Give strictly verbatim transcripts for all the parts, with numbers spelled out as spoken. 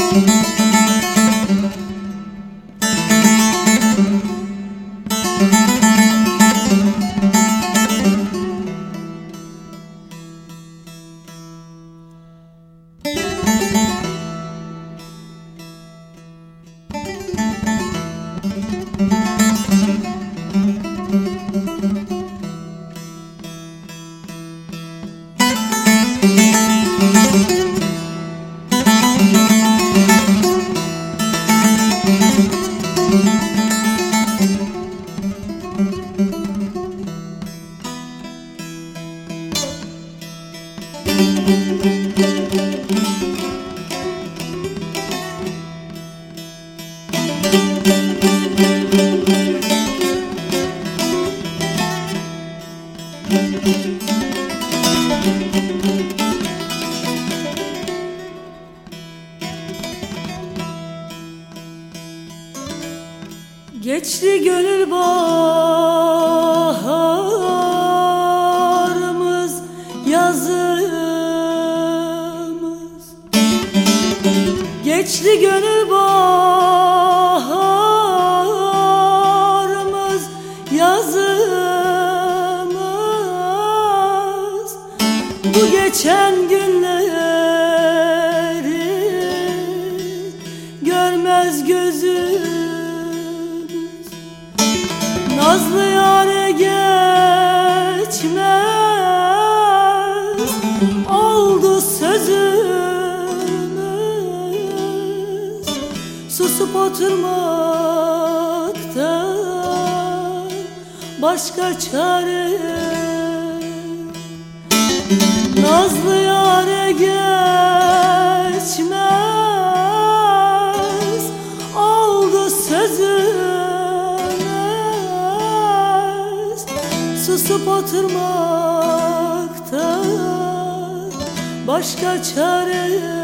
Geçti gönül baharımız, yazımız. Geçti gönül baharımız, yazımız. Bu geçen günleri görmez gözüm. Nazlı yâre geçmez oldu sözümüz. Susup oturmaktan başka çare. Nazlı yâre geçmez oldu sözümüz. Susup oturmaktan başka çare yok.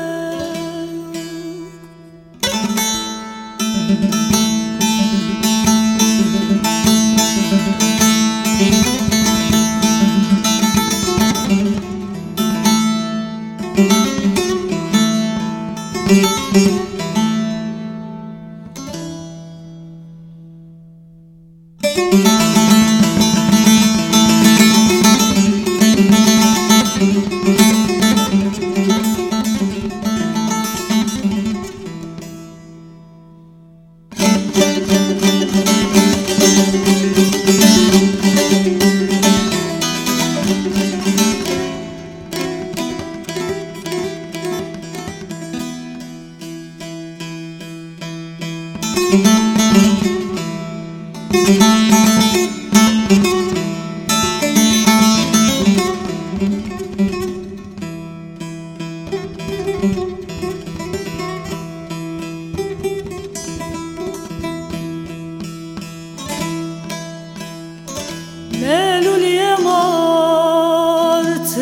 Meluliyem artık,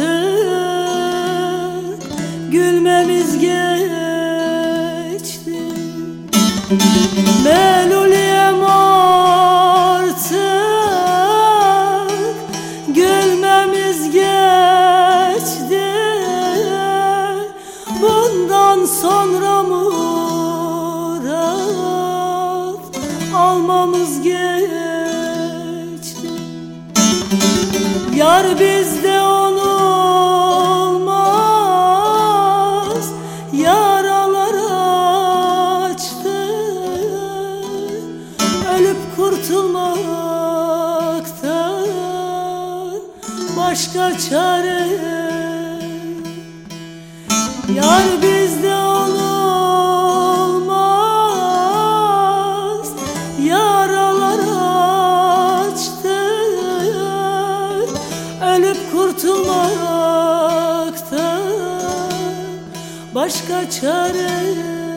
gülmemiz geçti. Meluliyem artık, gülmemiz geçti. Bundan sonra murat almamız geçti. Yar bizde olmaz, yaralar açtı. Ölüp kurtulmaktan başka çare. Yar bizde olmaz, yaralar açtı. Ölüp kurtulmaktan başka çare.